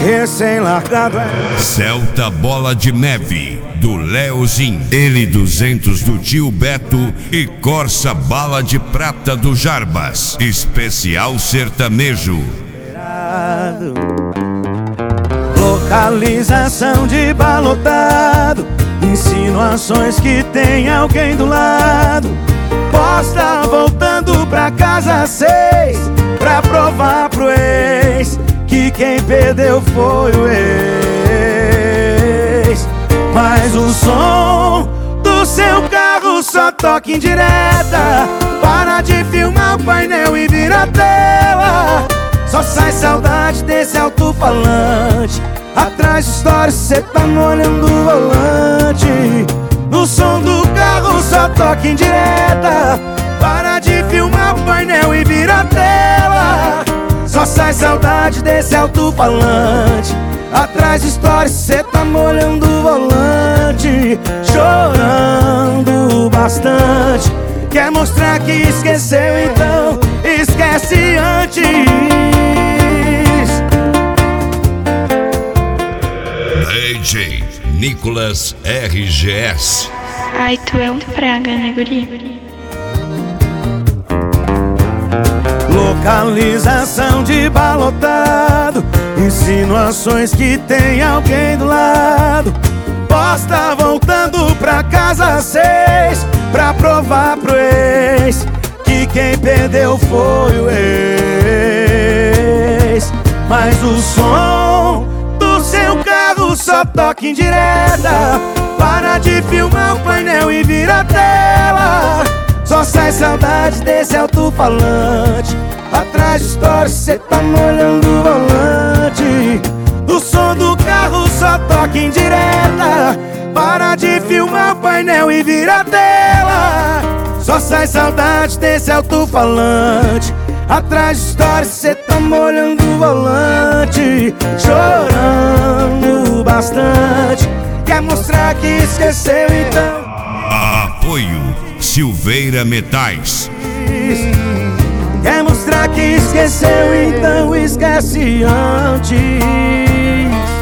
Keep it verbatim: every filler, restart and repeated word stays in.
recém-largado é Celta Bola de Neve, do Leozin, L duzentos do Tio Beto e Corsa Bala de Prata do Jarbas, especial sertanejo. Localização de balotado, insinuações que tem alguém do lado. Posta voltando pra casa às seis, pra provar pro ex que quem perdeu foi o ex. Mas o som do seu carro só toca em direta. Para de filmar o painel e vira a tela. Só sai saudade desse alto-falante. Atrás de stories cê tá molhando o volante. No som do carro só toca em direta. Para de filmar o painel e vira a tela. Só sai saudade desse alto-falante. Atrás de stories cê tá molhando o volante. Chorando bastante. Quer mostrar que esqueceu, então esquece antes. D J Nicolas R G S. Ai, tu é um praga, né, guri? Localização de balotado, insinuações que tem alguém do lado. Posta voltando pra casa às seis, pra provar pro ex que quem perdeu foi o ex. Mas o som do seu carro só toca em direta. Para de filmar o painel e vira a tela. Só sai saudade desse alto-falante. Atrás de stories cê tá molhando o volante. O som do carro só toca em direta. Para de filmar o painel e vira a tela. Só sai saudade desse alto-falante. Atrás de stories cê tá molhando o volante. Chorando bastante. Quer mostrar que esqueceu, então Apoio Silveira Metais. Quer mostrar que esqueceu, então esquece antes.